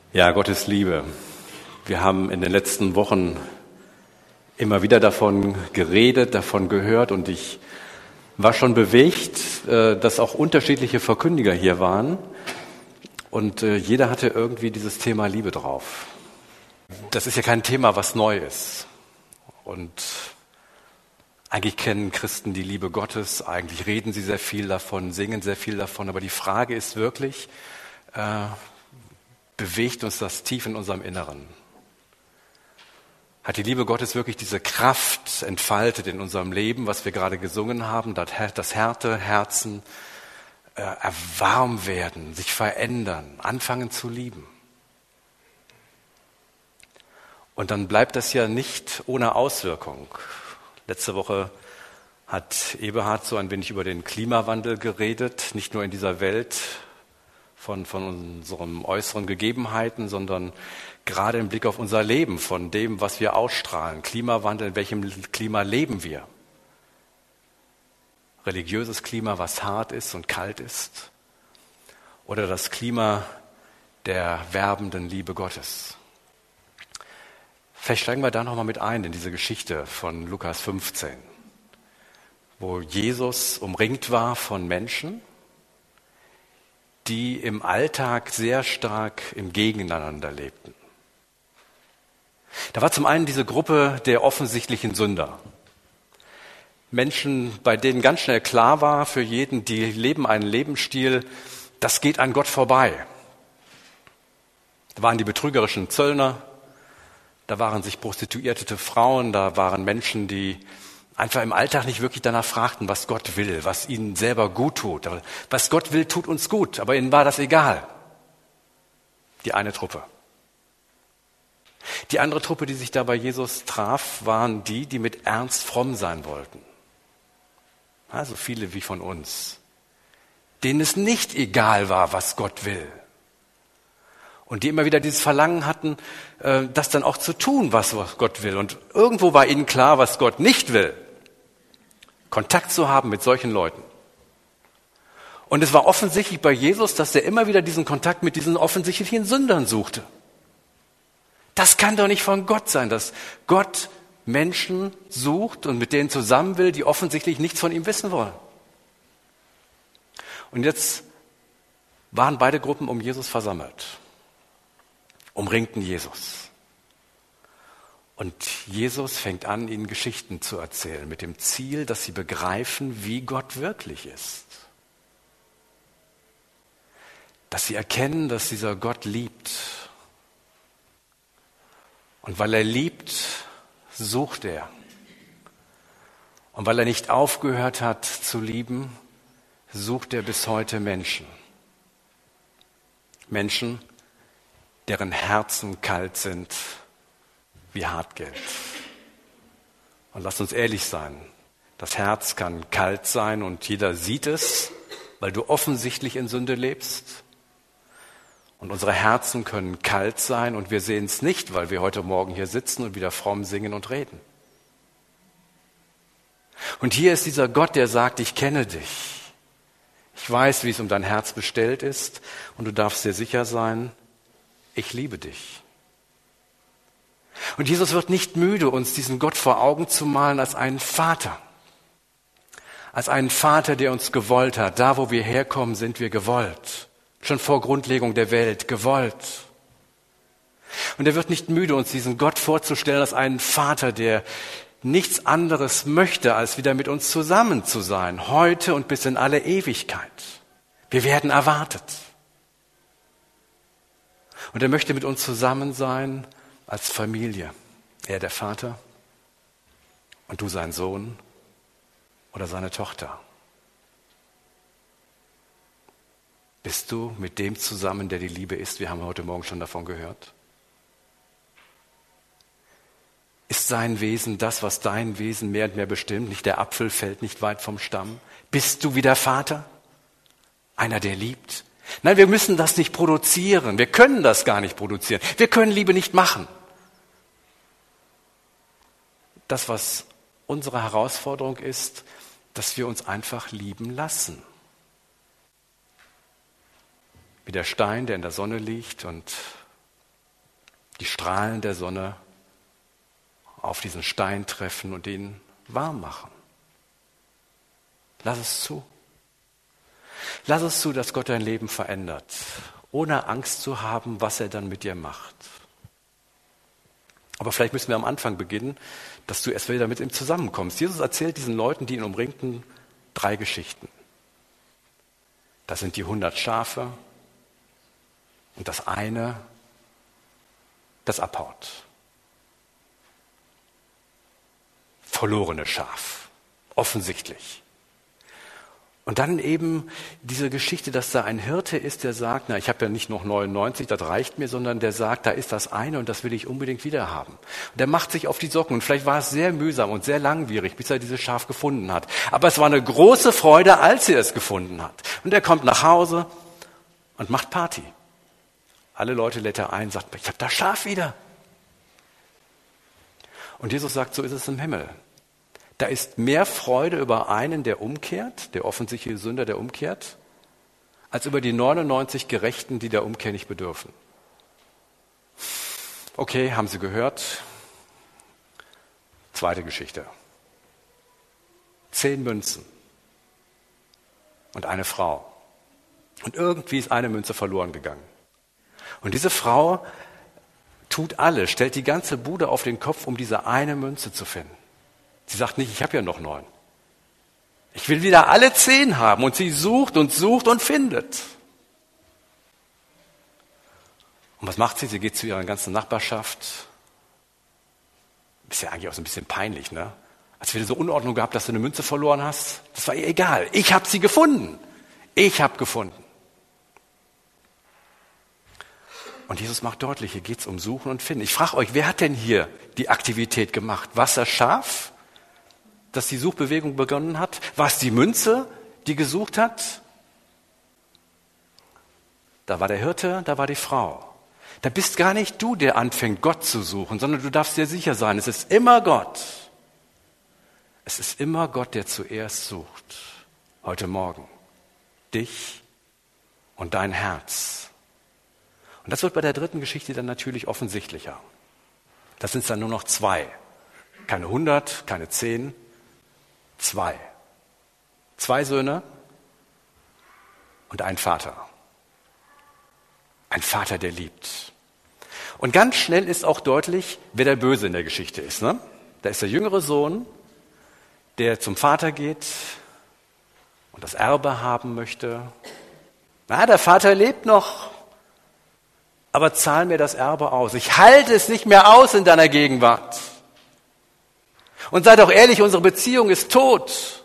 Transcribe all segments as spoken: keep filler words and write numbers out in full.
Ja, Gottes Liebe. Wir haben in den letzten Wochen immer wieder davon geredet, davon gehört und ich war schon bewegt, dass auch unterschiedliche Verkündiger hier waren und jeder hatte irgendwie dieses Thema Liebe drauf. Das ist ja kein Thema, was neu ist und eigentlich kennen Christen die Liebe Gottes, eigentlich reden sie sehr viel davon, singen sehr viel davon, aber die Frage ist wirklich, äh, bewegt uns das tief in unserem Inneren? Hat die Liebe Gottes wirklich diese Kraft entfaltet in unserem Leben, was wir gerade gesungen haben, dass Härte, Herzen äh, erwarm werden, sich verändern, anfangen zu lieben? Und dann bleibt das ja nicht ohne Auswirkung. Letzte Woche hat Eberhard so ein wenig über den Klimawandel geredet, nicht nur in dieser Welt von, von unseren äußeren Gegebenheiten, sondern gerade im Blick auf unser Leben, von dem, was wir ausstrahlen. Klimawandel, in welchem Klima leben wir? Religiöses Klima, was hart ist und kalt ist? Oder das Klima der werbenden Liebe Gottes? Vielleicht steigen wir da nochmal mit ein in diese Geschichte von Lukas fünfzehn, wo Jesus umringt war von Menschen, die im Alltag sehr stark im Gegeneinander lebten. Da war zum einen diese Gruppe der offensichtlichen Sünder. Menschen, bei denen ganz schnell klar war für jeden, die leben einen Lebensstil, das geht an Gott vorbei. Da waren die betrügerischen Zöllner, da waren sich prostituierte Frauen, da waren Menschen, die einfach im Alltag nicht wirklich danach fragten, was Gott will, was ihnen selber gut tut. Was Gott will, tut uns gut, aber ihnen war das egal. Die eine Truppe. Die andere Truppe, die sich da bei Jesus traf, waren die, die mit Ernst fromm sein wollten. Also viele wie von uns, denen es nicht egal war, was Gott will. Und die immer wieder dieses Verlangen hatten, das dann auch zu tun, was Gott will. Und irgendwo war ihnen klar, was Gott nicht will. Kontakt zu haben mit solchen Leuten. Und es war offensichtlich bei Jesus, dass er immer wieder diesen Kontakt mit diesen offensichtlichen Sündern suchte. Das kann doch nicht von Gott sein, dass Gott Menschen sucht und mit denen zusammen will, die offensichtlich nichts von ihm wissen wollen. Und jetzt waren beide Gruppen um Jesus versammelt, umringten Jesus. Und Jesus fängt an, ihnen Geschichten zu erzählen, mit dem Ziel, dass sie begreifen, wie Gott wirklich ist. Dass sie erkennen, dass dieser Gott liebt. Und weil er liebt, sucht er. Und weil er nicht aufgehört hat zu lieben, sucht er bis heute Menschen. Menschen, deren Herzen kalt sind wie Hartgeld. Und lasst uns ehrlich sein, das Herz kann kalt sein und jeder sieht es, weil du offensichtlich in Sünde lebst. Und unsere Herzen können kalt sein und wir sehen es nicht, weil wir heute Morgen hier sitzen und wieder fromm singen und reden. Und hier ist dieser Gott, der sagt, ich kenne dich. Ich weiß, wie es um dein Herz bestellt ist und du darfst dir sicher sein, ich liebe dich. Und Jesus wird nicht müde, uns diesen Gott vor Augen zu malen als einen Vater. Als einen Vater, der uns gewollt hat. Da, wo wir herkommen, sind wir gewollt. Schon vor Grundlegung der Welt gewollt. Und er wird nicht müde, uns diesen Gott vorzustellen als einen Vater, der nichts anderes möchte, als wieder mit uns zusammen zu sein. Heute und bis in alle Ewigkeit. Wir werden erwartet. Und er möchte mit uns zusammen sein als Familie. Er der Vater und du sein Sohn oder seine Tochter. Bist du mit dem zusammen, der die Liebe ist? Wir haben heute Morgen schon davon gehört. Ist sein Wesen das, was dein Wesen mehr und mehr bestimmt? Nicht der Apfel fällt nicht weit vom Stamm. Bist du wie der Vater? Einer, der liebt? Nein, wir müssen das nicht produzieren. Wir können das gar nicht produzieren. Wir können Liebe nicht machen. Das, was unsere Herausforderung ist, dass wir uns einfach lieben lassen. Wie der Stein, der in der Sonne liegt und die Strahlen der Sonne auf diesen Stein treffen und ihn warm machen. Lass es zu. Lass es zu, dass Gott dein Leben verändert, ohne Angst zu haben, was er dann mit dir macht. Aber vielleicht müssen wir am Anfang beginnen, dass du erst wieder mit ihm zusammenkommst. Jesus erzählt diesen Leuten, die ihn umringten, drei Geschichten. Das sind die hundert Schafe und das eine, das abhaut. Verlorene Schaf, offensichtlich. Und dann eben diese Geschichte, dass da ein Hirte ist, der sagt, na, ich habe ja nicht noch neunundneunzig, das reicht mir, sondern der sagt, da ist das eine und das will ich unbedingt wieder haben. Und der macht sich auf die Socken und vielleicht war es sehr mühsam und sehr langwierig, bis er dieses Schaf gefunden hat. Aber es war eine große Freude, als er es gefunden hat. Und er kommt nach Hause und macht Party. Alle Leute lädt er ein, sagt, ich habe das Schaf wieder. Und Jesus sagt, so ist es im Himmel. Da ist mehr Freude über einen, der umkehrt, der offensichtliche Sünder, der umkehrt, als über die neunundneunzig Gerechten, die der Umkehr nicht bedürfen. Okay, haben Sie gehört? Zweite Geschichte. Zehn Münzen und eine Frau. Und irgendwie ist eine Münze verloren gegangen. Und diese Frau tut alles, stellt die ganze Bude auf den Kopf, um diese eine Münze zu finden. Sie sagt nicht, ich habe ja noch neun. Ich will wieder alle zehn haben. Und sie sucht und sucht und findet. Und was macht sie? Sie geht zu ihrer ganzen Nachbarschaft. Ist ja eigentlich auch so ein bisschen peinlich, ne? Als wir so Unordnung gehabt, dass du eine Münze verloren hast. Das war ihr egal. Ich habe sie gefunden. Ich habe gefunden. Und Jesus macht deutlich, hier geht es um Suchen und Finden. Ich frage euch, wer hat denn hier die Aktivität gemacht? War es das Schaf, dass die Suchbewegung begonnen hat? War es die Münze, die gesucht hat? Da war der Hirte, da war die Frau. Da bist gar nicht du, der anfängt, Gott zu suchen, sondern du darfst dir sicher sein, es ist immer Gott. Es ist immer Gott, der zuerst sucht. Heute Morgen. Dich und dein Herz. Und das wird bei der dritten Geschichte dann natürlich offensichtlicher. Das sind dann nur noch zwei. Keine hundert, keine zehn, zwei. Zwei Söhne und ein Vater. Ein Vater, der liebt. Und ganz schnell ist auch deutlich, wer der Böse in der Geschichte ist. Ne? Da ist der jüngere Sohn, der zum Vater geht und das Erbe haben möchte. Na, der Vater lebt noch. Aber zahl mir das Erbe aus. Ich halte es nicht mehr aus in deiner Gegenwart. Und sei doch ehrlich, unsere Beziehung ist tot.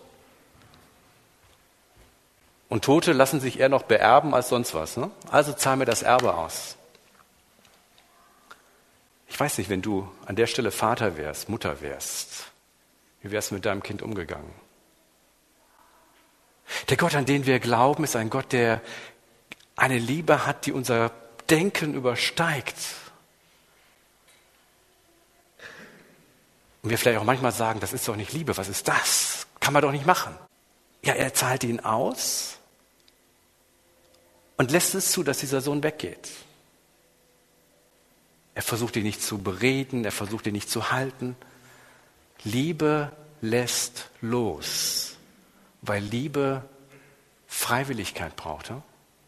Und Tote lassen sich eher noch beerben als sonst was. Ne? Also zahl mir das Erbe aus. Ich weiß nicht, wenn du an der Stelle Vater wärst, Mutter wärst, wie wärst du mit deinem Kind umgegangen? Der Gott, an den wir glauben, ist ein Gott, der eine Liebe hat, die unser Denken übersteigt. Und wir vielleicht auch manchmal sagen, das ist doch nicht Liebe, was ist das? Kann man doch nicht machen. Ja, er zahlt ihn aus und lässt es zu, dass dieser Sohn weggeht. Er versucht ihn nicht zu bereden, er versucht ihn nicht zu halten. Liebe lässt los, weil Liebe Freiwilligkeit braucht. Ja?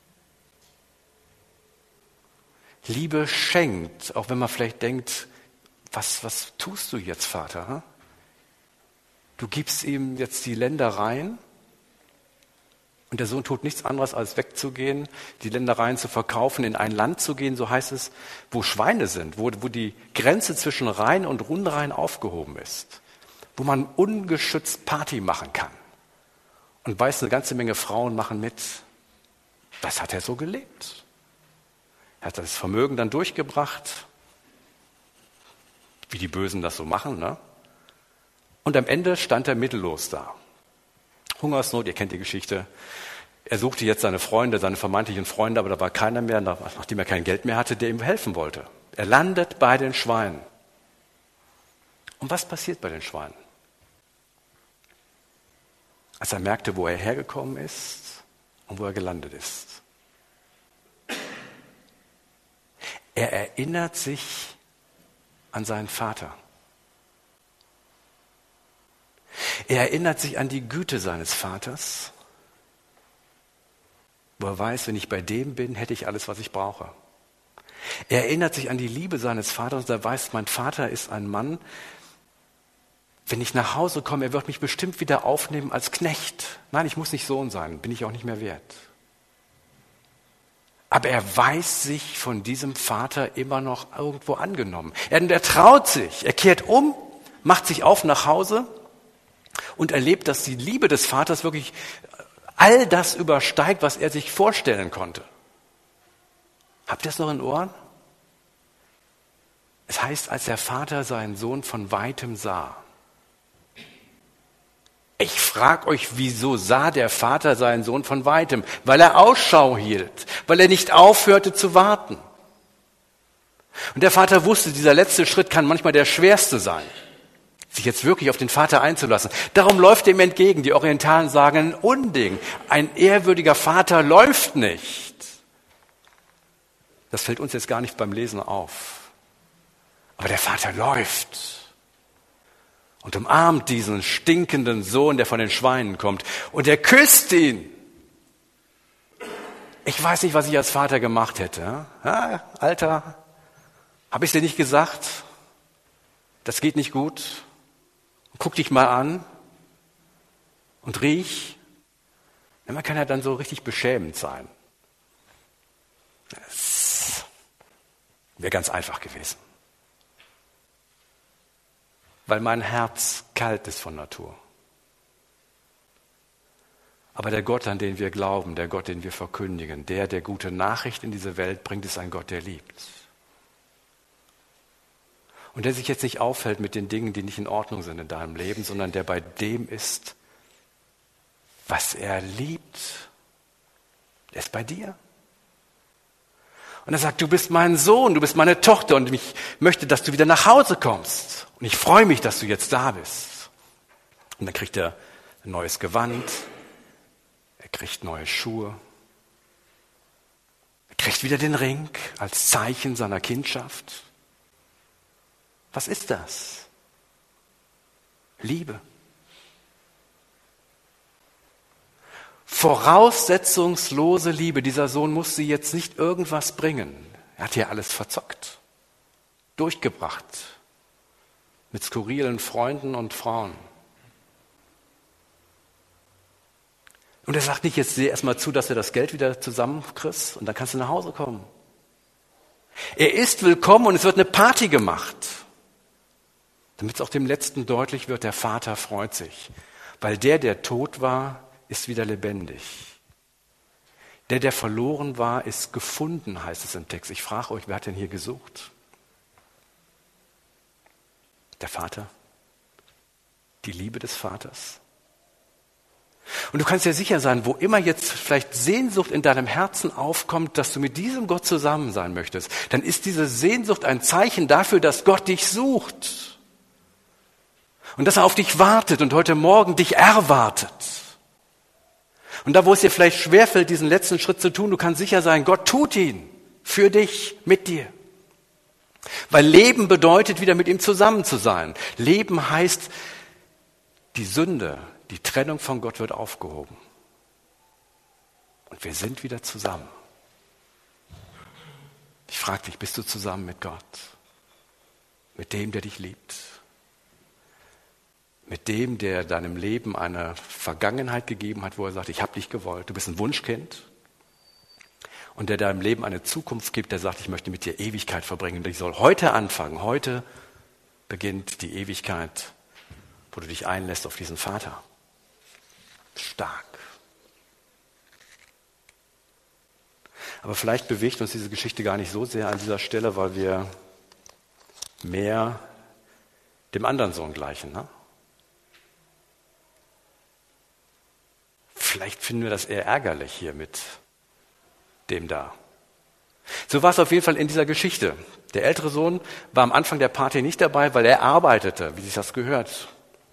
Liebe schenkt, auch wenn man vielleicht denkt, was, was tust du jetzt, Vater? Hm? Du gibst ihm jetzt die Ländereien und der Sohn tut nichts anderes, als wegzugehen, die Ländereien zu verkaufen, in ein Land zu gehen, so heißt es, wo Schweine sind, wo, wo die Grenze zwischen Rhein und Unrein aufgehoben ist, wo man ungeschützt Party machen kann. Und weiß, eine ganze Menge Frauen machen mit. Das hat er so gelebt. Er hat das Vermögen dann durchgebracht, wie die Bösen das so machen. Ne? Und am Ende stand er mittellos da. Hungersnot, ihr kennt die Geschichte. Er suchte jetzt seine Freunde, seine vermeintlichen Freunde, aber da war keiner mehr, nachdem er kein Geld mehr hatte, der ihm helfen wollte. Er landet bei den Schweinen. Und was passiert bei den Schweinen? Als er merkte, wo er hergekommen ist und wo er gelandet ist. Er erinnert sich an seinen Vater. Er erinnert sich an die Güte seines Vaters, wo er weiß, wenn ich bei dem bin, hätte ich alles, was ich brauche. Er erinnert sich an die Liebe seines Vaters und er weiß, mein Vater ist ein Mann, wenn ich nach Hause komme, er wird mich bestimmt wieder aufnehmen als Knecht. Nein, ich muss nicht Sohn sein, bin ich auch nicht mehr wert. Aber er weiß sich von diesem Vater immer noch irgendwo angenommen. Er, er traut sich, er kehrt um, macht sich auf nach Hause und erlebt, dass die Liebe des Vaters wirklich all das übersteigt, was er sich vorstellen konnte. Habt ihr es noch in Ohren? Es heißt, als der Vater seinen Sohn von weitem sah. Ich frage euch, wieso sah der Vater seinen Sohn von weitem? Weil er Ausschau hielt, weil er nicht aufhörte zu warten. Und der Vater wusste, dieser letzte Schritt kann manchmal der schwerste sein, sich jetzt wirklich auf den Vater einzulassen. Darum läuft er ihm entgegen. Die Orientalen sagen, ein Unding, ein ehrwürdiger Vater läuft nicht. Das fällt uns jetzt gar nicht beim Lesen auf. Aber der Vater läuft und umarmt diesen stinkenden Sohn, der von den Schweinen kommt. Und er küsst ihn. Ich weiß nicht, was ich als Vater gemacht hätte. Ja, Alter, habe ich dir nicht gesagt? Das geht nicht gut. Guck dich mal an und riech. Man kann ja dann so richtig beschämend sein. Das wäre ganz einfach gewesen. Weil mein Herz kalt ist von Natur. Aber der Gott, an den wir glauben, der Gott, den wir verkündigen, der, der gute Nachricht in diese Welt bringt, ist ein Gott, der liebt. Und der sich jetzt nicht aufhält mit den Dingen, die nicht in Ordnung sind in deinem Leben, sondern der bei dem ist, was er liebt. Er ist bei dir. Und er sagt, du bist mein Sohn, du bist meine Tochter und ich möchte, dass du wieder nach Hause kommst. Und ich freue mich, dass du jetzt da bist. Und dann kriegt er ein neues Gewand, er kriegt neue Schuhe, er kriegt wieder den Ring als Zeichen seiner Kindschaft. Was ist das? Liebe. Voraussetzungslose Liebe. Dieser Sohn musste jetzt nicht irgendwas bringen. Er hat hier alles verzockt, durchgebracht, mit skurrilen Freunden und Frauen. Und er sagt nicht, jetzt seh erst mal zu, dass du das Geld wieder zusammenkriegst und dann kannst du nach Hause kommen. Er ist willkommen und es wird eine Party gemacht. Damit es auch dem Letzten deutlich wird, der Vater freut sich. Weil der, der tot war, ist wieder lebendig. Der, der verloren war, ist gefunden, heißt es im Text. Ich frage euch, wer hat denn hier gesucht? Der Vater? Die Liebe des Vaters? Und du kannst dir sicher sein, wo immer jetzt vielleicht Sehnsucht in deinem Herzen aufkommt, dass du mit diesem Gott zusammen sein möchtest, dann ist diese Sehnsucht ein Zeichen dafür, dass Gott dich sucht. Und dass er auf dich wartet und heute Morgen dich erwartet. Und da, wo es dir vielleicht schwerfällt, diesen letzten Schritt zu tun, du kannst sicher sein, Gott tut ihn für dich, mit dir. Weil Leben bedeutet, wieder mit ihm zusammen zu sein. Leben heißt, die Sünde, die Trennung von Gott wird aufgehoben. Und wir sind wieder zusammen. Ich frage dich, bist du zusammen mit Gott? Mit dem, der dich liebt? Mit dem, der deinem Leben eine Vergangenheit gegeben hat, wo er sagt, ich habe dich gewollt, du bist ein Wunschkind. Und der deinem Leben eine Zukunft gibt, der sagt, ich möchte mit dir Ewigkeit verbringen. Und ich soll heute anfangen. Heute beginnt die Ewigkeit, wo du dich einlässt auf diesen Vater. Stark. Aber vielleicht bewegt uns diese Geschichte gar nicht so sehr an dieser Stelle, weil wir mehr dem anderen Sohn gleichen, ne? Vielleicht finden wir das eher ärgerlich hier mit dem da. So war es auf jeden Fall in dieser Geschichte. Der ältere Sohn war am Anfang der Party nicht dabei, weil er arbeitete, wie sich das gehört.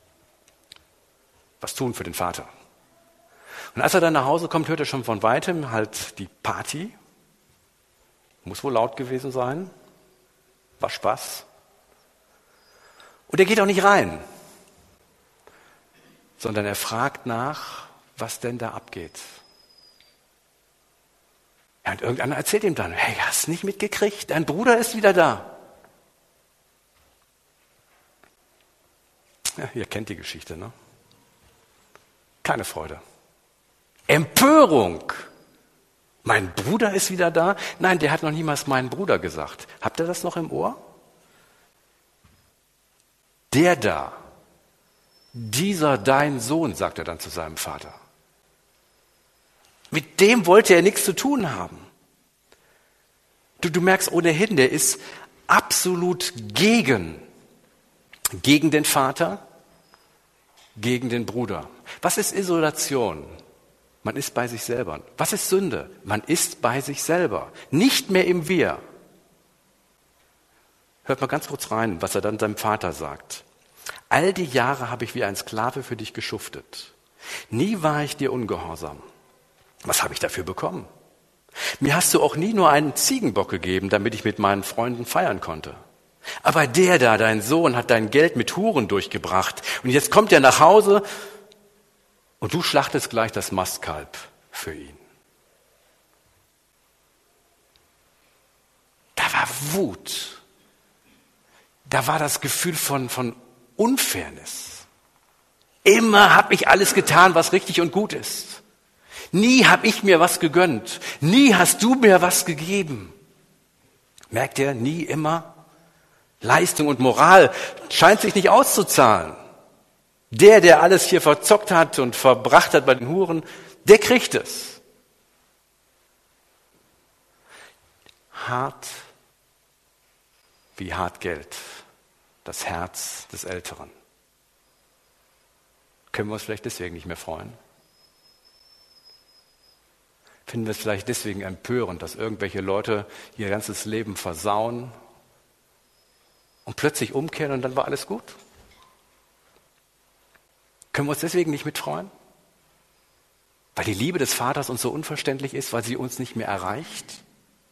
Was tun für den Vater. Und als er dann nach Hause kommt, hört er schon von weitem halt die Party. Muss wohl laut gewesen sein. War Spaß. Und er geht auch nicht rein, sondern er fragt nach, was denn da abgeht. Ja, und irgendeiner erzählt ihm dann, hey, hast nicht mitgekriegt, dein Bruder ist wieder da. Ja, ihr kennt die Geschichte, ne? Keine Freude. Empörung. Mein Bruder ist wieder da? Nein, der hat noch niemals meinen Bruder gesagt. Habt ihr das noch im Ohr? Der da, dieser dein Sohn, sagt er dann zu seinem Vater. Mit dem wollte er nichts zu tun haben. Du, du merkst ohnehin, der ist absolut gegen, gegen den Vater, gegen den Bruder. Was ist Isolation? Man ist bei sich selber. Was ist Sünde? Man ist bei sich selber, nicht mehr im Wir. Hört mal ganz kurz rein, was er dann seinem Vater sagt. All die Jahre habe ich wie ein Sklave für dich geschuftet. Nie war ich dir ungehorsam. Was habe ich dafür bekommen? Mir hast du auch nie nur einen Ziegenbock gegeben, damit ich mit meinen Freunden feiern konnte. Aber der da, dein Sohn, hat dein Geld mit Huren durchgebracht. Und jetzt kommt er nach Hause und du schlachtest gleich das Mastkalb für ihn. Da war Wut. Da war das Gefühl von, von Unfairness. Immer habe ich alles getan, was richtig und gut ist. Nie habe ich mir was gegönnt. Nie hast du mir was gegeben. Merkt ihr, nie, immer? Leistung und Moral scheint sich nicht auszuzahlen. Der, der alles hier verzockt hat und verbracht hat bei den Huren, der kriegt es. Hart wie hart Geld. Das Herz des Älteren. Können wir uns vielleicht deswegen nicht mehr freuen? Finden wir es vielleicht deswegen empörend, dass irgendwelche Leute ihr ganzes Leben versauen und plötzlich umkehren und dann war alles gut? Können wir uns deswegen nicht mitfreuen? Weil die Liebe des Vaters uns so unverständlich ist, weil sie uns nicht mehr erreicht?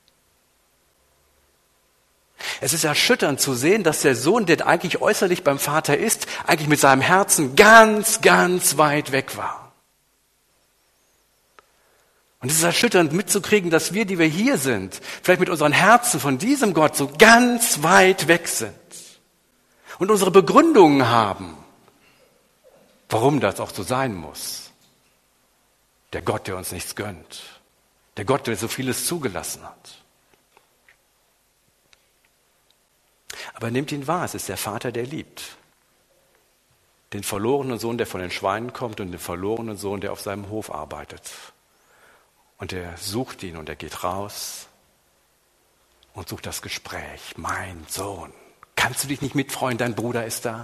Es ist erschütternd zu sehen, dass der Sohn, der eigentlich äußerlich beim Vater ist, eigentlich mit seinem Herzen ganz, ganz weit weg war. Und es ist erschütternd mitzukriegen, dass wir, die wir hier sind, vielleicht mit unseren Herzen von diesem Gott so ganz weit weg sind und unsere Begründungen haben, warum das auch so sein muss. Der Gott, der uns nichts gönnt. Der Gott, der so vieles zugelassen hat. Aber nehmt ihn wahr, es ist der Vater, der liebt. Den verlorenen Sohn, der von den Schweinen kommt und den verlorenen Sohn, der auf seinem Hof arbeitet. Und er sucht ihn und er geht raus und sucht das Gespräch. Mein Sohn, kannst du dich nicht mitfreuen, dein Bruder ist da?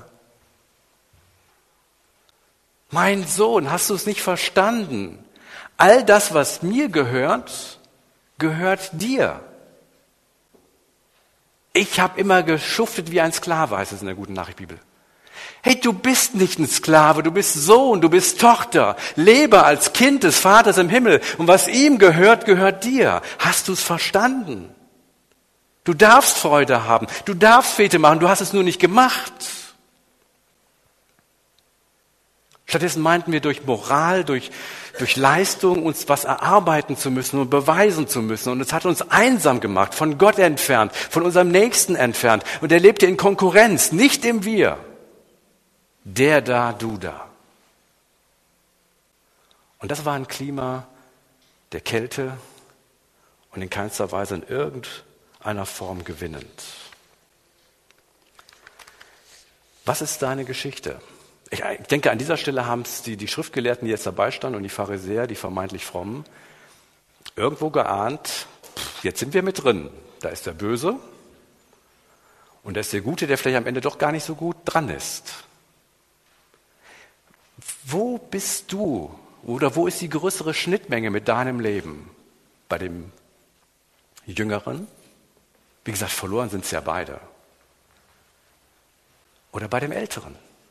Mein Sohn, hast du es nicht verstanden? All das, was mir gehört, gehört dir. Ich habe immer geschuftet wie ein Sklave, heißt es in der Guten Nachricht Bibel. Hey, du bist nicht ein Sklave, du bist Sohn, du bist Tochter. Lebe als Kind des Vaters im Himmel. Und was ihm gehört, gehört dir. Hast du es verstanden? Du darfst Freude haben, du darfst Fete machen, du hast es nur nicht gemacht. Stattdessen meinten wir, durch Moral, durch, durch Leistung uns was erarbeiten zu müssen und beweisen zu müssen. Und es hat uns einsam gemacht, von Gott entfernt, von unserem Nächsten entfernt. Und er lebte in Konkurrenz, nicht im Wir. Der da, du da. Und das war ein Klima der Kälte und in keinster Weise in irgendeiner Form gewinnend. Was ist deine Geschichte? Ich denke, an dieser Stelle haben es die, die Schriftgelehrten, die jetzt dabei standen, und die Pharisäer, die vermeintlich Frommen, irgendwo geahnt, pff, jetzt sind wir mit drin. Da ist der Böse und da ist der Gute, der vielleicht am Ende doch gar nicht so gut dran ist. Wo bist du oder wo ist die größere Schnittmenge mit deinem Leben? Bei dem Jüngeren? Wie gesagt, verloren sind es ja beide. Oder bei dem Älteren?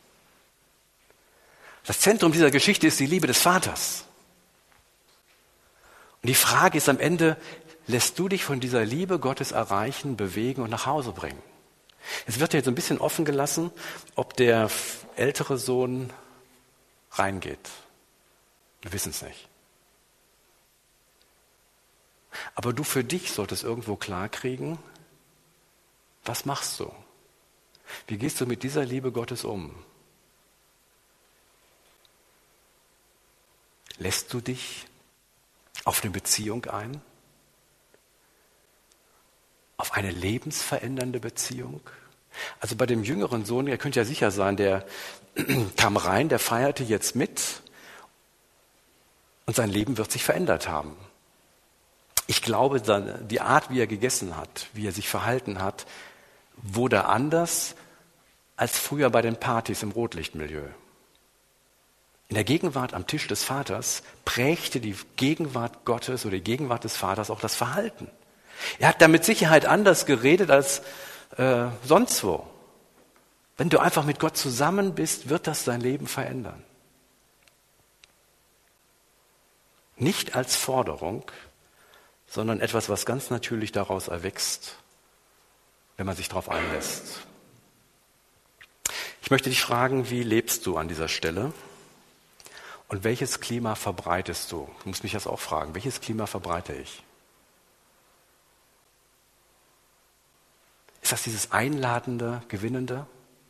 Das Zentrum dieser Geschichte ist die Liebe des Vaters. Und die Frage ist am Ende, lässt du dich von dieser Liebe Gottes erreichen, bewegen und nach Hause bringen? Es wird ja so ein bisschen offen gelassen, ob der ältere Sohn reingeht. Wir wissen es nicht. Aber du für dich solltest irgendwo klarkriegen, was machst du? Wie gehst du mit dieser Liebe Gottes um? Lässt du dich auf eine Beziehung ein? Auf eine lebensverändernde Beziehung? Also bei dem jüngeren Sohn, ihr könnt ja sicher sein, der kam rein, der feierte jetzt mit und sein Leben wird sich verändert haben. Ich glaube, die Art, wie er gegessen hat, wie er sich verhalten hat, wurde anders als früher bei den Partys im Rotlichtmilieu. In der Gegenwart am Tisch des Vaters prägte die Gegenwart Gottes oder die Gegenwart des Vaters auch das Verhalten. Er hat da mit Sicherheit anders geredet als äh, sonst wo. Wenn du einfach mit Gott zusammen bist, wird das dein Leben verändern. Nicht als Forderung, sondern etwas, was ganz natürlich daraus erwächst, wenn man sich darauf einlässt. Ich möchte dich fragen, wie lebst du an dieser Stelle? Und welches Klima verbreitest du? Du musst mich das auch fragen. Welches Klima verbreite ich? Ist das dieses einladende, gewinnende?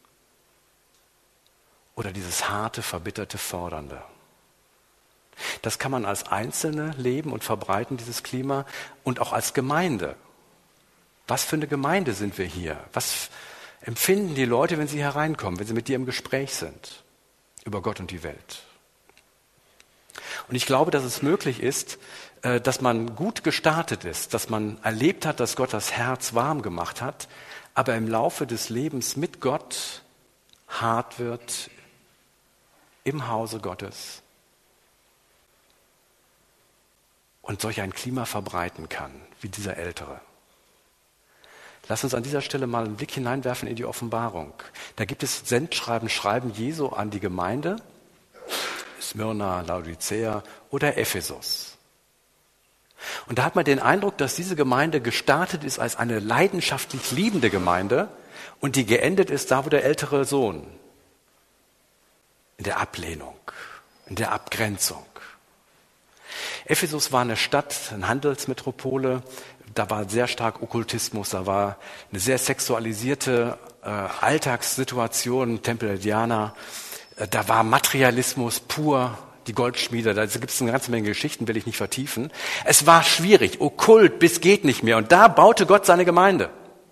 Oder dieses harte, verbitterte, fordernde? Das kann man als Einzelne leben und verbreiten, dieses Klima, und auch als Gemeinde. Was für eine Gemeinde sind wir hier? Was empfinden die Leute, wenn sie hereinkommen, wenn sie mit dir im Gespräch sind über Gott und die Welt? Und ich glaube, dass es möglich ist, dass man gut gestartet ist, dass man erlebt hat, dass Gott das Herz warm gemacht hat, aber im Laufe des Lebens mit Gott hart wird im Hause Gottes und solch ein Klima verbreiten kann, wie dieser Ältere. Lass uns an dieser Stelle mal einen Blick hineinwerfen in die Offenbarung. Da gibt es Sendschreiben, Schreiben Jesu an die Gemeinde, Smyrna, Laodicea oder Ephesus. Und da hat man den Eindruck, dass diese Gemeinde gestartet ist als eine leidenschaftlich liebende Gemeinde und die geendet ist da, wo der ältere Sohn, in der Ablehnung, in der Abgrenzung. Ephesus war eine Stadt, eine Handelsmetropole, da war sehr stark Okkultismus, da war eine sehr sexualisierte äh, Alltagssituation, Tempel der Diana, äh, da war Materialismus pur, die Goldschmiede, da gibt es eine ganze Menge Geschichten, will ich nicht vertiefen. Es war schwierig, okkult bis geht nicht mehr, und da baute Gott seine Gemeinde.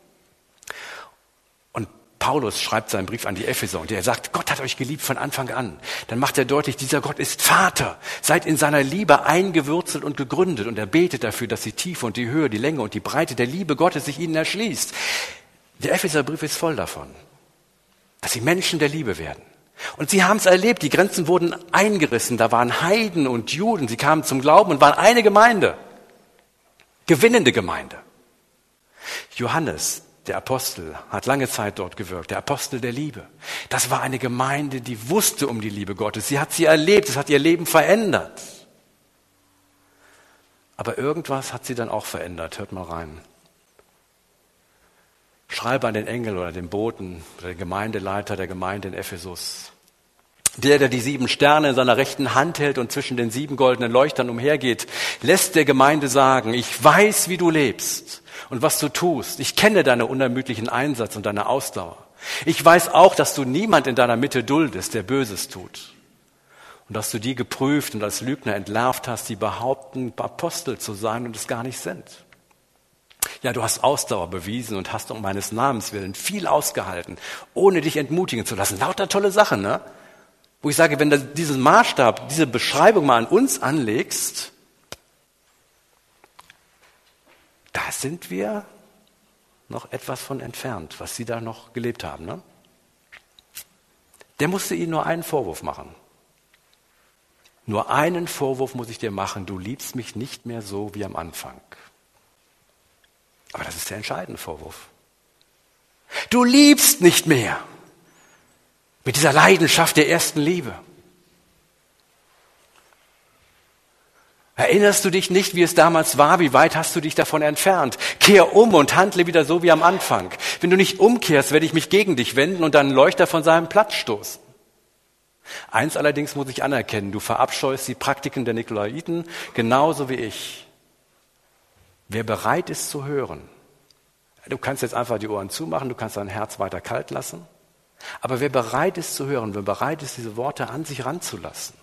Und Paulus schreibt seinen Brief an die Epheser und er sagt, Gott hat euch geliebt von Anfang an. Dann macht er deutlich, dieser Gott ist Vater. Seid in seiner Liebe eingewurzelt und gegründet. Und er betet dafür, dass die Tiefe und die Höhe, die Länge und die Breite der Liebe Gottes sich ihnen erschließt. Der Epheserbrief ist voll davon, dass sie Menschen der Liebe werden. Und sie haben es erlebt, die Grenzen wurden eingerissen. Da waren Heiden und Juden, sie kamen zum Glauben und waren eine Gemeinde. Gewinnende Gemeinde. Johannes, der Apostel, hat lange Zeit dort gewirkt, der Apostel der Liebe. Das war eine Gemeinde, die wusste um die Liebe Gottes. Sie hat sie erlebt, es hat ihr Leben verändert. Aber irgendwas hat sie dann auch verändert. Hört mal rein. Schreibe an den Engel oder den Boten oder den Gemeindeleiter der Gemeinde in Ephesus. Der, der die sieben Sterne in seiner rechten Hand hält und zwischen den sieben goldenen Leuchtern umhergeht, lässt der Gemeinde sagen, ich weiß, wie du lebst und was du tust. Ich kenne deinen unermüdlichen Einsatz und deine Ausdauer. Ich weiß auch, dass du niemand in deiner Mitte duldest, der Böses tut. Und dass du die geprüft und als Lügner entlarvt hast, die behaupten, Apostel zu sein und es gar nicht sind. Ja, du hast Ausdauer bewiesen und hast um meines Namens willen viel ausgehalten, ohne dich entmutigen zu lassen. Lauter tolle Sachen, ne? Wo ich sage, wenn du diesen Maßstab, diese Beschreibung mal an uns anlegst, da sind wir noch etwas von entfernt, was sie da noch gelebt haben, ne? Der musste ihnen nur einen Vorwurf machen. Nur einen Vorwurf muss ich dir machen, du liebst mich nicht mehr so wie am Anfang. Aber das ist der entscheidende Vorwurf. Du liebst nicht mehr mit dieser Leidenschaft der ersten Liebe. Erinnerst du dich nicht, wie es damals war? Wie weit hast du dich davon entfernt? Kehr um und handle wieder so wie am Anfang. Wenn du nicht umkehrst, werde ich mich gegen dich wenden und deinen Leuchter von seinem Platz stoßen. Eins allerdings muss ich anerkennen, du verabscheust die Praktiken der Nikolaiten genauso wie ich. Wer bereit ist zu hören, du kannst jetzt einfach die Ohren zumachen, du kannst dein Herz weiter kalt lassen, aber wer bereit ist zu hören, wer bereit ist, diese Worte an sich ranzulassen,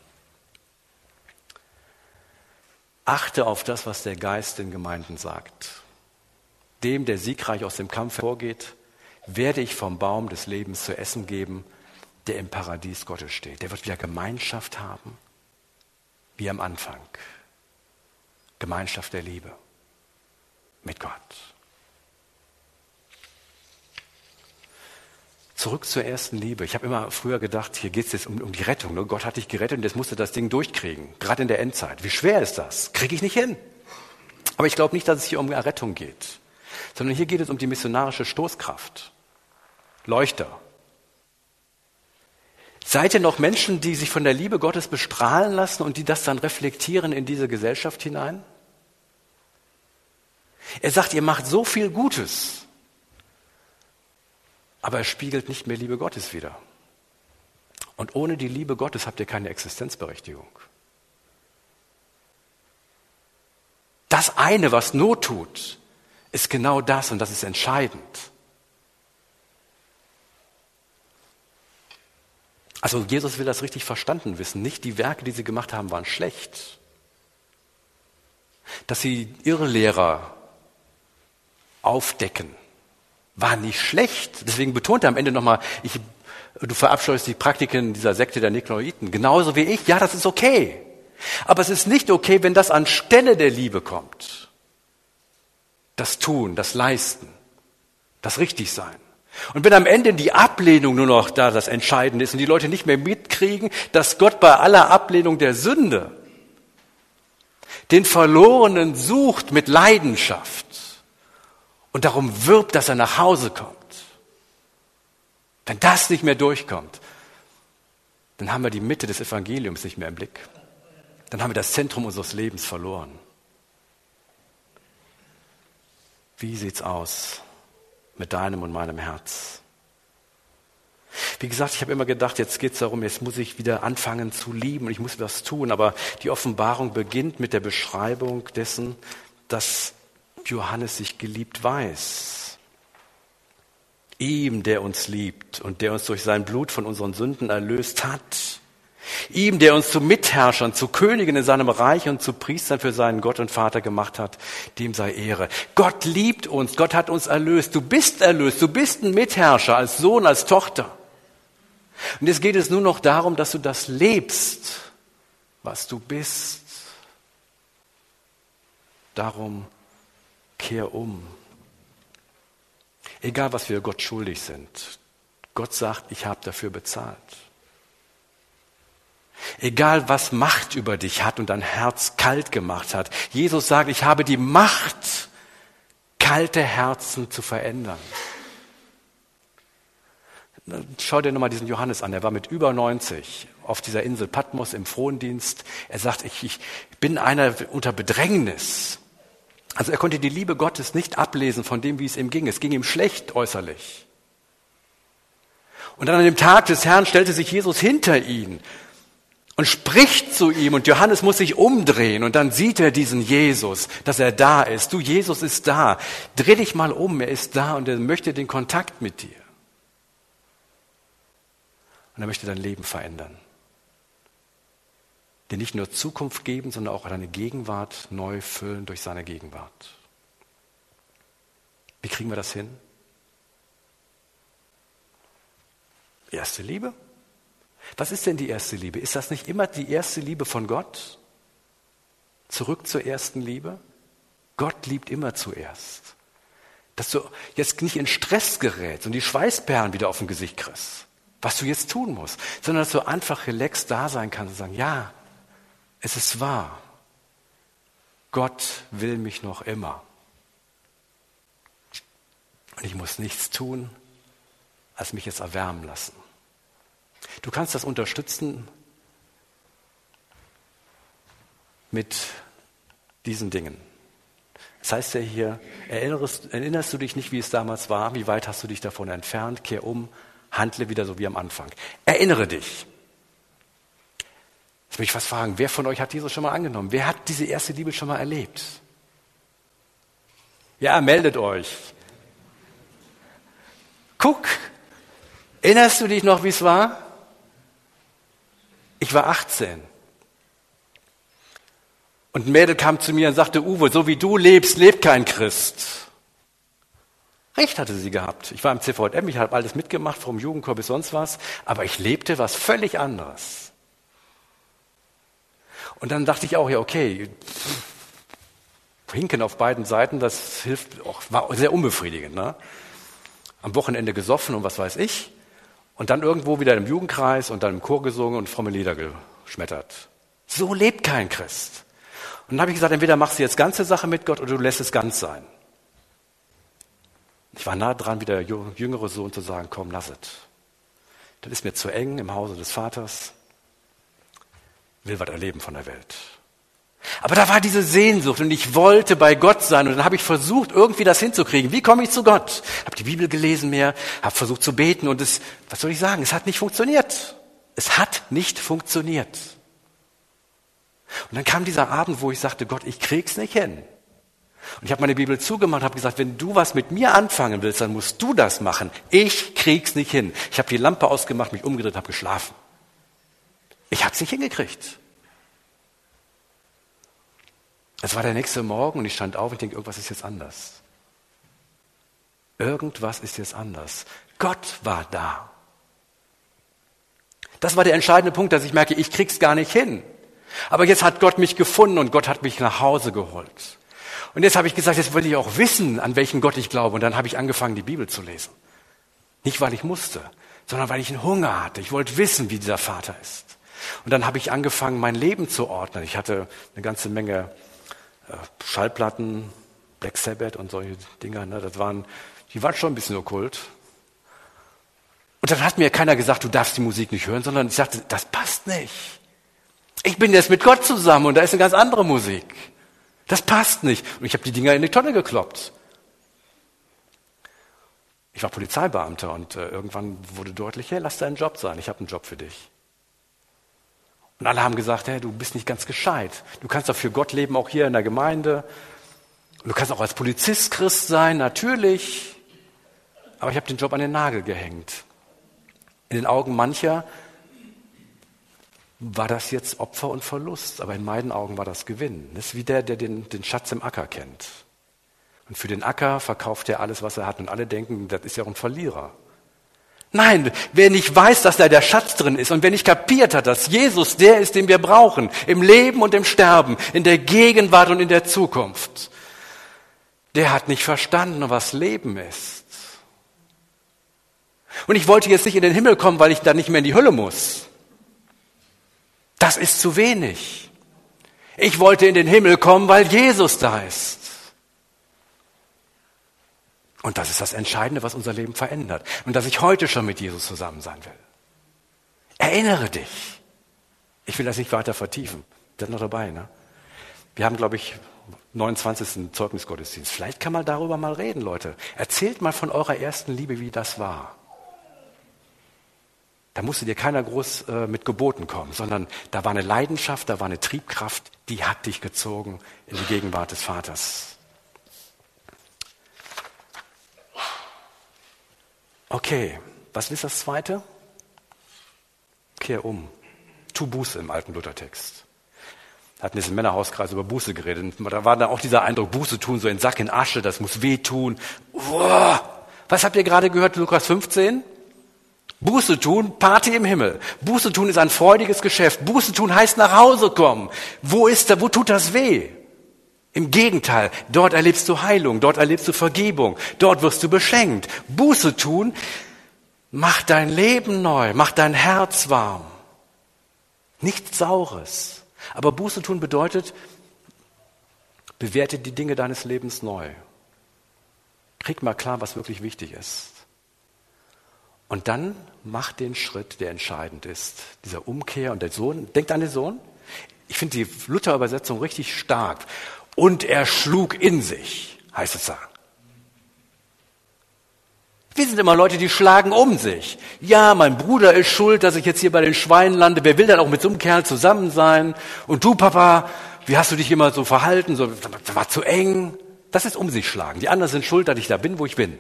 achte auf das, was der Geist den Gemeinden sagt. Dem, der siegreich aus dem Kampf hervorgeht, werde ich vom Baum des Lebens zu essen geben, der im Paradies Gottes steht. Der wird wieder Gemeinschaft haben, wie am Anfang. Gemeinschaft der Liebe mit Gott. Zurück zur ersten Liebe. Ich habe immer früher gedacht, hier geht es jetzt um, um die Rettung. Ne? Gott hat dich gerettet und jetzt musst du das Ding durchkriegen. Gerade in der Endzeit. Wie schwer ist das? Kriege ich nicht hin. Aber ich glaube nicht, dass es hier um Errettung geht. Sondern hier geht es um die missionarische Stoßkraft. Leuchter. Seid ihr noch Menschen, die sich von der Liebe Gottes bestrahlen lassen und die das dann reflektieren in diese Gesellschaft hinein? Er sagt, ihr macht so viel Gutes. Aber er spiegelt nicht mehr Liebe Gottes wider. Und ohne die Liebe Gottes habt ihr keine Existenzberechtigung. Das eine, was Not tut, ist genau das und das ist entscheidend. Also Jesus will das richtig verstanden wissen. Nicht die Werke, die sie gemacht haben, waren schlecht. Dass sie Irrlehrer aufdecken, war nicht schlecht. Deswegen betont er am Ende nochmal, ich, du verabscheust die Praktiken dieser Sekte der Nikolaiten. Genauso wie ich. Ja, das ist okay. Aber es ist nicht okay, wenn das anstelle der Liebe kommt. Das Tun, das Leisten, das Richtigsein. Und wenn am Ende die Ablehnung nur noch da das Entscheidende ist und die Leute nicht mehr mitkriegen, dass Gott bei aller Ablehnung der Sünde den Verlorenen sucht mit Leidenschaft und darum wirbt, dass er nach Hause kommt. Wenn das nicht mehr durchkommt, dann haben wir die Mitte des Evangeliums nicht mehr im Blick. Dann haben wir das Zentrum unseres Lebens verloren. Wie sieht's aus mit deinem und meinem Herz? Wie gesagt, ich habe immer gedacht, jetzt geht es darum, jetzt muss ich wieder anfangen zu lieben und ich muss was tun. Aber die Offenbarung beginnt mit der Beschreibung dessen, dass Johannes sich geliebt weiß. Ihm, der uns liebt und der uns durch sein Blut von unseren Sünden erlöst hat. Ihm, der uns zu Mitherrschern, zu Königen in seinem Reich und zu Priestern für seinen Gott und Vater gemacht hat, dem sei Ehre. Gott liebt uns, Gott hat uns erlöst. Du bist erlöst, du bist ein Mitherrscher als Sohn, als Tochter. Und jetzt geht es nur noch darum, dass du das lebst, was du bist. Darum kehr um. Egal, was wir Gott schuldig sind. Gott sagt, ich habe dafür bezahlt. Egal, was Macht über dich hat und dein Herz kalt gemacht hat. Jesus sagt, ich habe die Macht, kalte Herzen zu verändern. Schau dir nochmal diesen Johannes an. Er war mit über neunzig auf dieser Insel Patmos im Frondienst. Er sagt, ich, ich bin einer unter Bedrängnis. Also er konnte die Liebe Gottes nicht ablesen von dem, wie es ihm ging. Es ging ihm schlecht äußerlich. Und dann an dem Tag des Herrn stellte sich Jesus hinter ihn und spricht zu ihm und Johannes muss sich umdrehen und dann sieht er diesen Jesus, dass er da ist. Du, Jesus ist da. Dreh dich mal um, er ist da und er möchte den Kontakt mit dir. Und er möchte dein Leben verändern. Dir nicht nur Zukunft geben, sondern auch deine Gegenwart neu füllen durch seine Gegenwart. Wie kriegen wir das hin? Erste Liebe? Was ist denn die erste Liebe? Ist das nicht immer die erste Liebe von Gott? Zurück zur ersten Liebe? Gott liebt immer zuerst. Dass du jetzt nicht in Stress gerätst und die Schweißperlen wieder auf dem Gesicht kriegst, was du jetzt tun musst, sondern dass du einfach relaxed da sein kannst und sagen, ja, es ist wahr. Gott will mich noch immer. Und ich muss nichts tun, als mich jetzt erwärmen lassen. Du kannst das unterstützen mit diesen Dingen. Das heißt ja hier, erinnerst, erinnerst du dich nicht, wie es damals war? Wie weit hast du dich davon entfernt? Kehr um, handle wieder so wie am Anfang. Erinnere dich. Jetzt will ich was fragen, wer von euch hat Jesus schon mal angenommen? Wer hat diese erste Liebe schon mal erlebt? Ja, meldet euch. Guck, erinnerst du dich noch, wie es war? Ich war achtzehn. Und ein Mädel kam zu mir und sagte, Uwe, so wie du lebst, lebt kein Christ. Recht hatte sie gehabt. Ich war im C V M, ich habe alles mitgemacht, vom Jugendchor bis sonst was, aber ich lebte was völlig anderes. Und dann dachte ich auch, ja okay, hinken auf beiden Seiten, das hilft auch, war sehr unbefriedigend. Ne? Am Wochenende gesoffen und was weiß ich. Und dann irgendwo wieder im Jugendkreis und dann im Chor gesungen und fromme Lieder geschmettert. So lebt kein Christ. Und dann habe ich gesagt, entweder machst du jetzt ganze Sache mit Gott oder du lässt es ganz sein. Ich war nah dran, wie der jüngere Sohn zu sagen, komm, lass es. Das ist mir zu eng im Hause des Vaters. Will was erleben von der Welt. Aber da war diese Sehnsucht und ich wollte bei Gott sein und dann habe ich versucht, irgendwie das hinzukriegen. Wie komme ich zu Gott? Habe die Bibel gelesen mehr, habe versucht zu beten und es, was soll ich sagen, es hat nicht funktioniert. Es hat nicht funktioniert. Und dann kam dieser Abend, wo ich sagte, Gott, ich krieg's nicht hin. Und ich habe meine Bibel zugemacht und habe gesagt, wenn du was mit mir anfangen willst, dann musst du das machen. Ich krieg's nicht hin. Ich habe die Lampe ausgemacht, mich umgedreht, habe geschlafen. Ich habe es nicht hingekriegt. Es war der nächste Morgen und ich stand auf und denke, irgendwas ist jetzt anders. Irgendwas ist jetzt anders. Gott war da. Das war der entscheidende Punkt, dass ich merke, ich krieg's gar nicht hin. Aber jetzt hat Gott mich gefunden und Gott hat mich nach Hause geholt. Und jetzt habe ich gesagt, jetzt will ich auch wissen, an welchen Gott ich glaube. Und dann habe ich angefangen, die Bibel zu lesen. Nicht, weil ich musste, sondern weil ich einen Hunger hatte. Ich wollte wissen, wie dieser Vater ist. Und dann habe ich angefangen, mein Leben zu ordnen. Ich hatte eine ganze Menge äh, Schallplatten, Black Sabbath und solche Dinger. Ne? Das waren, die waren schon ein bisschen okkult. Und dann hat mir keiner gesagt, du darfst die Musik nicht hören, sondern ich sagte, das passt nicht. Ich bin jetzt mit Gott zusammen und da ist eine ganz andere Musik. Das passt nicht. Und ich habe die Dinger in die Tonne gekloppt. Ich war Polizeibeamter und äh, irgendwann wurde deutlich, hey, lass deinen Job sein, ich habe einen Job für dich. Und alle haben gesagt, hey, du bist nicht ganz gescheit. Du kannst doch für Gott leben, auch hier in der Gemeinde. Und du kannst auch als Polizist Christ sein, natürlich. Aber ich habe den Job an den Nagel gehängt. In den Augen mancher war das jetzt Opfer und Verlust, aber in meinen Augen war das Gewinn. Das ist wie der, der den, den Schatz im Acker kennt. Und für den Acker verkauft er alles, was er hat. Und alle denken, das ist ja auch ein Verlierer. Nein, wer nicht weiß, dass da der Schatz drin ist und wer nicht kapiert hat, dass Jesus der ist, den wir brauchen, im Leben und im Sterben, in der Gegenwart und in der Zukunft, der hat nicht verstanden, was Leben ist. Und ich wollte jetzt nicht in den Himmel kommen, weil ich da nicht mehr in die Hölle muss. Das ist zu wenig. Ich wollte in den Himmel kommen, weil Jesus da ist. Und das ist das Entscheidende, was unser Leben verändert. Und dass ich heute schon mit Jesus zusammen sein will. Erinnere dich. Ich will das nicht weiter vertiefen. Seid noch dabei, ne? Wir haben, glaube ich, neunundzwanzigsten Zeugnisgottesdienst. Vielleicht kann man darüber mal reden, Leute. Erzählt mal von eurer ersten Liebe, wie das war. Da musste dir keiner groß äh, mit Geboten kommen, sondern da war eine Leidenschaft, da war eine Triebkraft, die hat dich gezogen in die Gegenwart des Vaters. Okay, was ist das Zweite? Kehr um. Tu Buße im alten Luthertext. Da hatten wir im Männerhauskreis über Buße geredet. Da war dann auch dieser Eindruck, Buße tun, so in Sack in Asche, das muss wehtun. Uah. Was habt ihr gerade gehört, Lukas fünfzehn? Buße tun, Party im Himmel. Buße tun ist ein freudiges Geschäft. Buße tun heißt nach Hause kommen. Wo ist da, wo tut das weh? Im Gegenteil, dort erlebst du Heilung, dort erlebst du Vergebung, dort wirst du beschenkt. Buße tun macht dein Leben neu, macht dein Herz warm. Nichts Saures. Aber Buße tun bedeutet, bewerte die Dinge deines Lebens neu. Krieg mal klar, was wirklich wichtig ist. Und dann mach den Schritt, der entscheidend ist. Dieser Umkehr und der Sohn. Denkt an den Sohn. Ich finde die Luther-Übersetzung richtig stark. Und er schlug in sich, heißt es da. Wir sind immer Leute, die schlagen um sich. Ja, mein Bruder ist schuld, dass ich jetzt hier bei den Schweinen lande. Wer will dann auch mit so einem Kerl zusammen sein? Und du, Papa, wie hast du dich immer so verhalten? So, das war zu eng. Das ist um sich schlagen. Die anderen sind schuld, dass ich da bin, wo ich bin.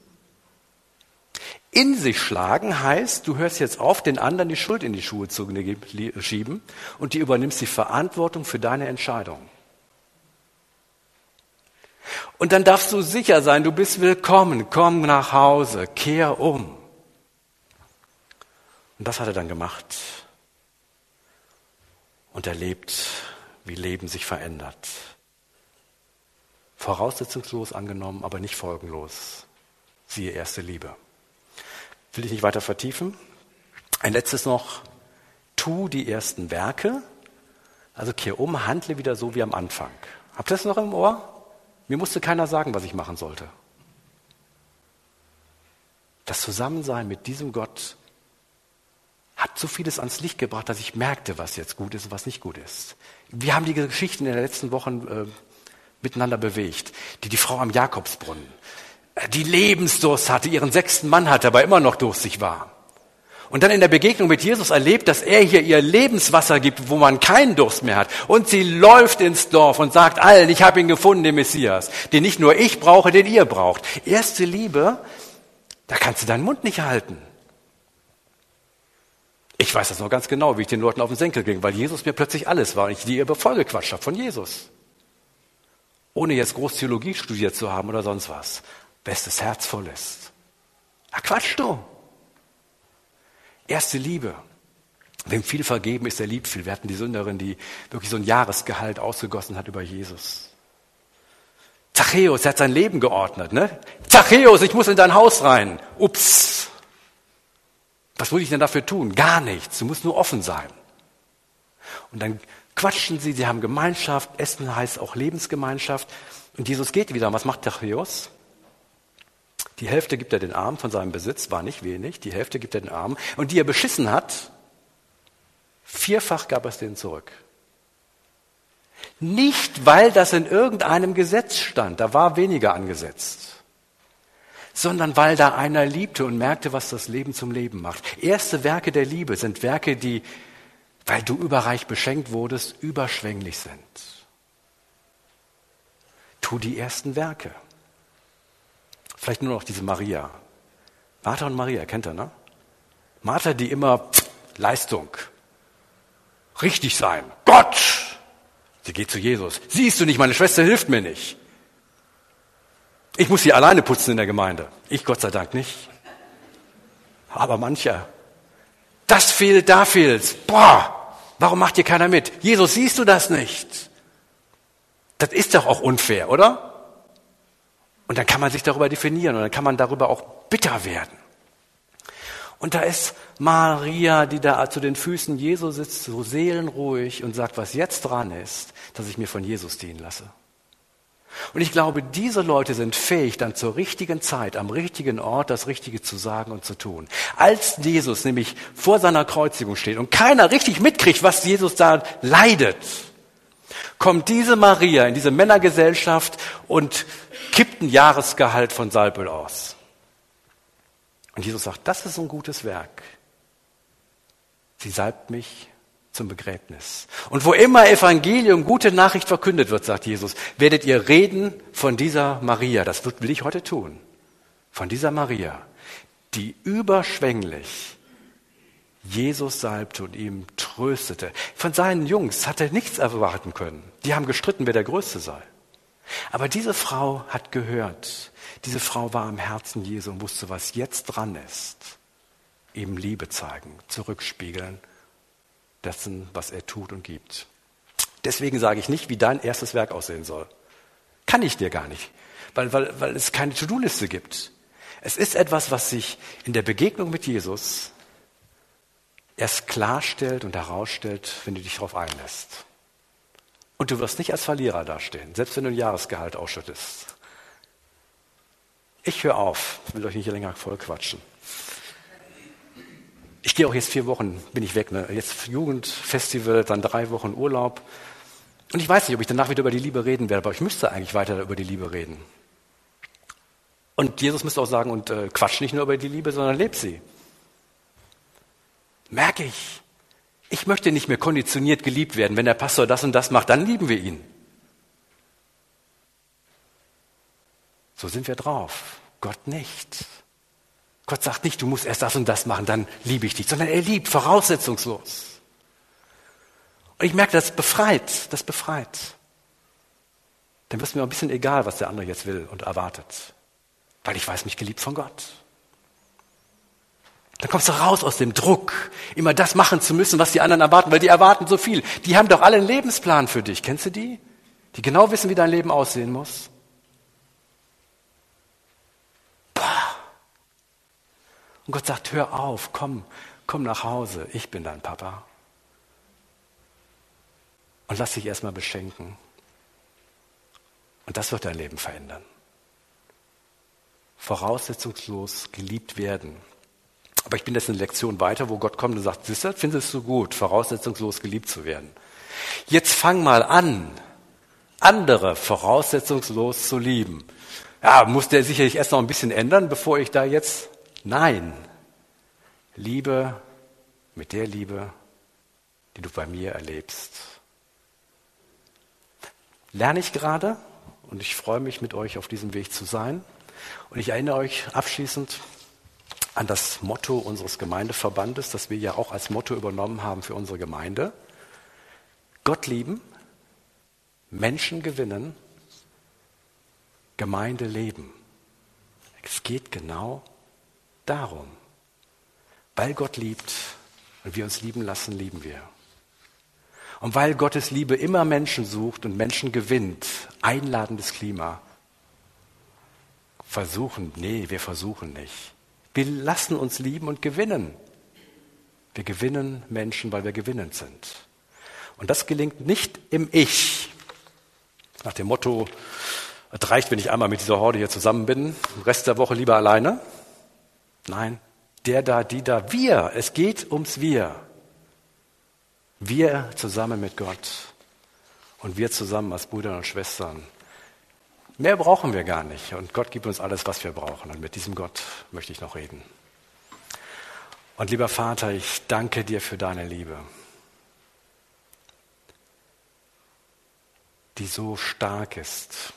In sich schlagen heißt, du hörst jetzt auf, den anderen die Schuld in die Schuhe zu schieben und du übernimmst die Verantwortung für deine Entscheidung. Und dann darfst du sicher sein, du bist willkommen, komm nach Hause, kehr um. Und das hat er dann gemacht und erlebt, wie Leben sich verändert. Voraussetzungslos angenommen, aber nicht folgenlos. Siehe erste Liebe. Will ich nicht weiter vertiefen. Ein letztes noch. Tu die ersten Werke. Also kehr um, handle wieder so wie am Anfang. Habt ihr das noch im Ohr? Mir musste keiner sagen, was ich machen sollte. Das Zusammensein mit diesem Gott hat so vieles ans Licht gebracht, dass ich merkte, was jetzt gut ist und was nicht gut ist. Wir haben die Geschichten in den letzten Wochen äh, miteinander bewegt. Die, die Frau am Jakobsbrunnen, die Lebensdurst hatte, ihren sechsten Mann hatte, aber immer noch durstig war. Und dann in der Begegnung mit Jesus erlebt, dass er hier ihr Lebenswasser gibt, wo man keinen Durst mehr hat. Und sie läuft ins Dorf und sagt allen, ich habe ihn gefunden, den Messias, den nicht nur ich brauche, den ihr braucht. Erste Liebe, da kannst du deinen Mund nicht halten. Ich weiß das noch ganz genau, wie ich den Leuten auf den Senkel ging, weil Jesus mir plötzlich alles war und ich die ihr vollgequatscht habe von Jesus. Ohne jetzt groß Theologie studiert zu haben oder sonst was. Bestes Herz voll ist. Ach Quatsch du. Erste Liebe. Wem viel vergeben ist, der liebt viel. Wir hatten die Sünderin, die wirklich so ein Jahresgehalt ausgegossen hat über Jesus. Zachäus, er hat sein Leben geordnet. Ne? Zachäus, ich muss in dein Haus rein. Ups. Was muss ich denn dafür tun? Gar nichts. Du musst nur offen sein. Und dann quatschen sie, sie haben Gemeinschaft. Essen heißt auch Lebensgemeinschaft. Und Jesus geht wieder. Was macht Zachäus? Die Hälfte gibt er den Armen von seinem Besitz, war nicht wenig, die Hälfte gibt er den Armen. Und die er beschissen hat, vierfach gab er es denen zurück. Nicht, weil das in irgendeinem Gesetz stand, da war weniger angesetzt, sondern weil da einer liebte und merkte, was das Leben zum Leben macht. Erste Werke der Liebe sind Werke, die, weil du überreich beschenkt wurdest, überschwänglich sind. Tu die ersten Werke. Vielleicht nur noch diese Maria. Martha und Maria, kennt ihr, ne? Martha, die immer pff, Leistung, richtig sein, Gott. Sie geht zu Jesus. Siehst du nicht, meine Schwester hilft mir nicht. Ich muss sie alleine putzen in der Gemeinde. Ich Gott sei Dank nicht. Aber mancher. Das fehlt, da fehlt's. Boah, warum macht hier keiner mit? Jesus, siehst du das nicht? Das ist doch auch unfair, oder? Und dann kann man sich darüber definieren und dann kann man darüber auch bitter werden. Und da ist Maria, die da zu den Füßen Jesu sitzt, so seelenruhig und sagt, was jetzt dran ist, dass ich mir von Jesus dienen lasse. Und ich glaube, diese Leute sind fähig, dann zur richtigen Zeit, am richtigen Ort das Richtige zu sagen und zu tun. Als Jesus nämlich vor seiner Kreuzigung steht und keiner richtig mitkriegt, was Jesus da leidet, kommt diese Maria in diese Männergesellschaft und kippt ein Jahresgehalt von Salböl aus. Und Jesus sagt, das ist ein gutes Werk. Sie salbt mich zum Begräbnis. Und wo immer Evangelium, gute Nachricht verkündet wird, sagt Jesus, werdet ihr reden von dieser Maria. Das will ich heute tun. Von dieser Maria, die überschwänglich Jesus salbte und ihm tröstete. Von seinen Jungs hat er nichts erwarten können. Die haben gestritten, wer der Größte sei. Aber diese Frau hat gehört, diese Frau war am Herzen Jesu und wusste, was jetzt dran ist. Ihm Liebe zeigen, zurückspiegeln, dessen, was er tut und gibt. Deswegen sage ich nicht, wie dein erstes Werk aussehen soll. Kann ich dir gar nicht, weil, weil, weil es keine To-Do-Liste gibt. Es ist etwas, was sich in der Begegnung mit Jesus erst klarstellt und herausstellt, wenn du dich darauf einlässt. Und du wirst nicht als Verlierer dastehen, selbst wenn du ein Jahresgehalt ausschüttest. Ich höre auf, will euch nicht länger voll quatschen. Ich gehe auch jetzt vier Wochen, bin ich weg, ne? Jetzt Jugendfestival, dann drei Wochen Urlaub. Und ich weiß nicht, ob ich danach wieder über die Liebe reden werde, aber ich müsste eigentlich weiter über die Liebe reden. Und Jesus müsste auch sagen, und äh, quatsch nicht nur über die Liebe, sondern leb sie. Merke ich. Ich möchte nicht mehr konditioniert geliebt werden. Wenn der Pastor das und das macht, dann lieben wir ihn. So sind wir drauf. Gott nicht. Gott sagt nicht, du musst erst das und das machen, dann liebe ich dich, sondern er liebt voraussetzungslos. Und ich merke, das befreit, das befreit. Dann wird es mir ein bisschen egal, was der andere jetzt will und erwartet. Weil ich weiß mich geliebt von Gott. Dann kommst du raus aus dem Druck, immer das machen zu müssen, was die anderen erwarten, weil die erwarten so viel. Die haben doch alle einen Lebensplan für dich. Kennst du die? Die genau wissen, wie dein Leben aussehen muss. Boah. Und Gott sagt, hör auf, komm, komm nach Hause. Ich bin dein Papa. Und lass dich erstmal beschenken. Und das wird dein Leben verändern. Voraussetzungslos geliebt werden. Aber ich bin jetzt eine Lektion weiter, wo Gott kommt und sagt, siehst du, findest du gut, voraussetzungslos geliebt zu werden. Jetzt fang mal an, andere voraussetzungslos zu lieben. Ja, muss der sicherlich erst noch ein bisschen ändern, bevor ich da jetzt... Nein, Liebe mit der Liebe, die du bei mir erlebst. Lerne ich gerade und ich freue mich, mit euch auf diesem Weg zu sein. Und ich erinnere euch abschließend an das Motto unseres Gemeindeverbandes, das wir ja auch als Motto übernommen haben für unsere Gemeinde. Gott lieben, Menschen gewinnen, Gemeinde leben. Es geht genau darum. Weil Gott liebt und wir uns lieben lassen, lieben wir. Und weil Gottes Liebe immer Menschen sucht und Menschen gewinnt, einladendes Klima, versuchen, nee, wir versuchen nicht. Wir lassen uns lieben und gewinnen. Wir gewinnen Menschen, weil wir gewinnend sind. Und das gelingt nicht im Ich. Nach dem Motto, es reicht, wenn ich einmal mit dieser Horde hier zusammen bin, den Rest der Woche lieber alleine. Nein, der da, die da, wir. Es geht ums Wir. Wir zusammen mit Gott und wir zusammen als Brüder und Schwestern. Mehr brauchen wir gar nicht und Gott gibt uns alles, was wir brauchen. Und mit diesem Gott möchte ich noch reden. Und lieber Vater, ich danke dir für deine Liebe, die so stark ist,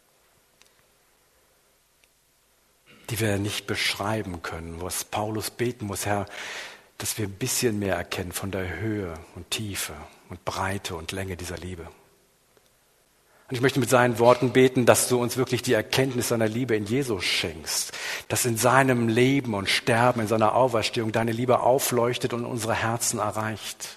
die wir nicht beschreiben können, was Paulus beten muss, Herr, dass wir ein bisschen mehr erkennen von der Höhe und Tiefe und Breite und Länge dieser Liebe. Und ich möchte mit seinen Worten beten, dass du uns wirklich die Erkenntnis seiner Liebe in Jesus schenkst, dass in seinem Leben und Sterben, in seiner Auferstehung deine Liebe aufleuchtet und unsere Herzen erreicht.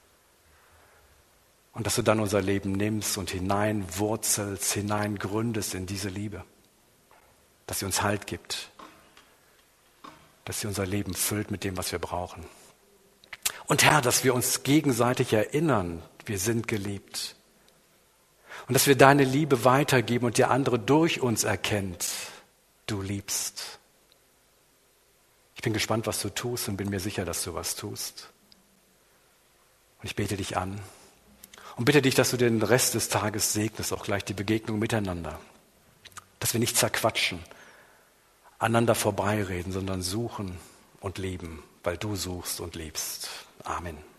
Und dass du dann unser Leben nimmst und hineinwurzelst, hineingründest in diese Liebe, dass sie uns Halt gibt, dass sie unser Leben füllt mit dem, was wir brauchen. Und Herr, dass wir uns gegenseitig erinnern, wir sind geliebt. Und dass wir deine Liebe weitergeben und der andere durch uns erkennt, du liebst. Ich bin gespannt, was du tust und bin mir sicher, dass du was tust. Und ich bete dich an und bitte dich, dass du den Rest des Tages segnest, auch gleich die Begegnung miteinander. Dass wir nicht zerquatschen, aneinander vorbeireden, sondern suchen und lieben, weil du suchst und liebst. Amen.